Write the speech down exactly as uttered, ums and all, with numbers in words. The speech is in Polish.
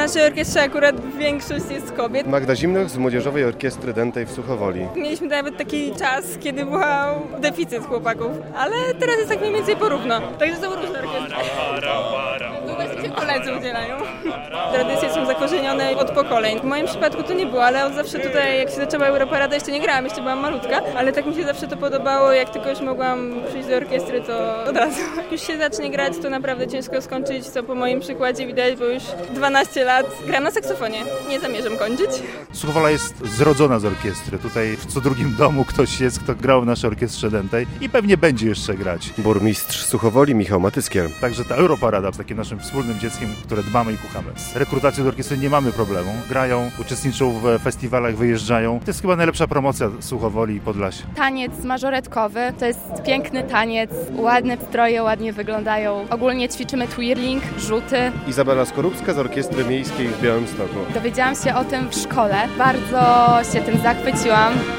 naszej orkiestrze akurat większość jest kobiet. Magda Zimnoch z Młodzieżowej Orkiestry Dętej w Suchowoli. Mieliśmy nawet taki czas, kiedy był deficyt chłopaków, ale teraz jest tak mniej więcej porówno. Także są różne orkiestry. No właśnie się koledzy udzielają. Tradycje są zakorzenione od pokoleń. W moim przypadku to nie było, ale od zawsze tutaj, jak się zaczęła Europarada, jeszcze nie grałam, jeszcze byłam malutka, ale tak mi się zawsze to podobało, jak tylko już mogłam przyjść do orkiestry, to od razu. Jak już się zacznie grać, to naprawdę ciężko skończyć, co po moim przykładzie widać, bo już dwanaście lat gram na saksofonie. Nie zamierzam kończyć. Suchowola jest zrodzona z orkiestry. Tutaj w co drugim domu ktoś jest, kto grał w naszej orkiestrze dętej i pewnie będzie jeszcze grać. Burmistrz Suchowoli Michał Matyskiel. Także ta Europarada jest takim naszym wspólnym dzieckiem, które dbamy i kochamy. Z rekrutacją do orkiestry nie mamy problemu. Grają, uczestniczą w festiwalach, wyjeżdżają. To jest chyba najlepsza promocja Suchowoli i Podlasia. Taniec mażoretkowy to jest piękny taniec. Ładne stroje, ładnie wyglądają. Ogólnie ćwiczymy twirling, rzuty. Izabela Skorupska z Orkiestry Miejskiej w Białymstoku. Dowiedziałam się o tym w szkole. Bardzo się tym zachwyciłam.